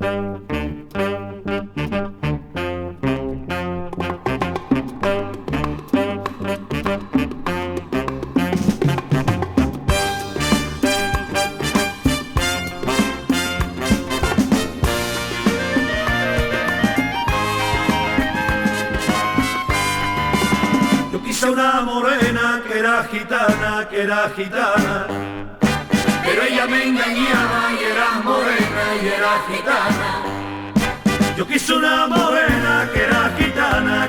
Una morena que era gitana, pero ella me engañaba y era morena y era gitana. Yo quise una morena que era gitana,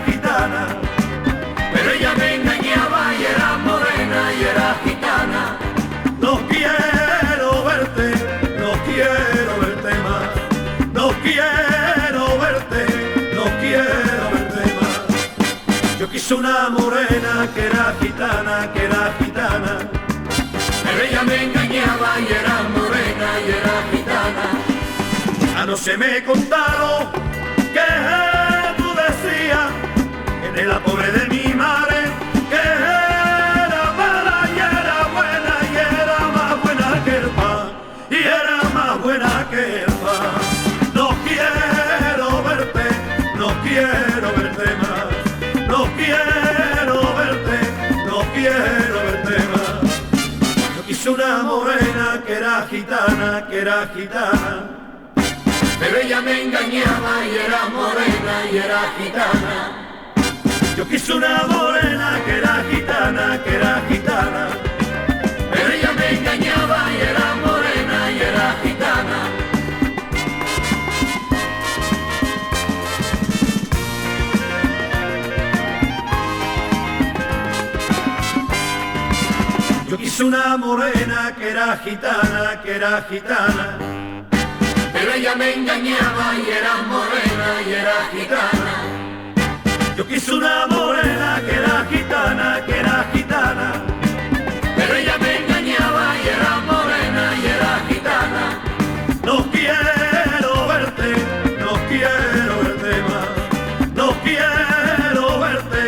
pero ella me engañaba y era morena y era gitana. No quiero verte más, no quiero verte más. Yo quise una morena que era gitana, pero ella me engañaba y era morena y era gitana. A no se me contaron que tú decías que de la pobre de mi madre, que era mala y era buena y era más buena que el pan, y era más buena que el pan. No quiero verte más. No quiero verte más. Yo quise una morena que era gitana, pero ella me engañaba y era morena y era gitana. Yo quise una morena que era gitana, pero ella me engañaba y era morena y era gitana. Yo quise una morena que era gitana, pero ella me engañaba y era morena y era gitana. Yo quise una morena que era gitana, pero ella me engañaba y era morena y era gitana. No quiero verte más, no quiero verte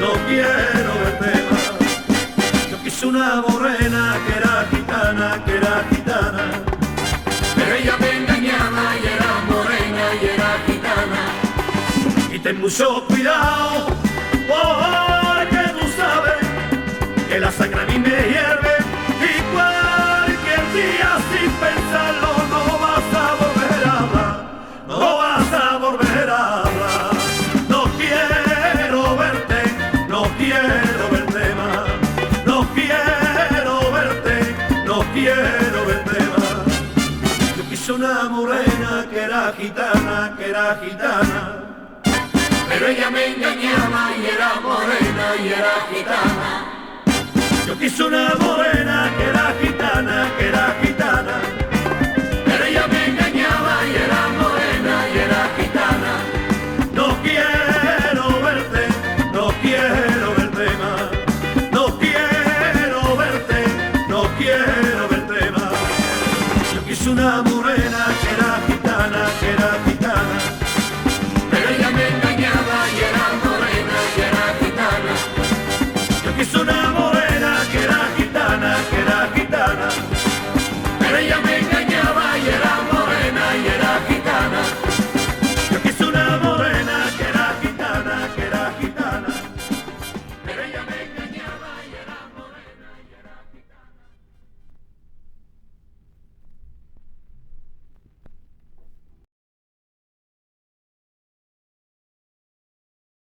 más. Yo quise una morena que era gitana, pero ella me engañaba y era morena y era gitana. Y ten mucho cuidado, porque tú sabes que la sangre a mí me hierve, y cualquier día sin pensarlo no vas a volver a hablar, no vas a volver a hablar. No quiero verte más, no quiero verte más. Yo quise una morena que era gitana, pero ella me engañaba y era morena y era gitana. Yo quise una morena que era gitana, pero ella me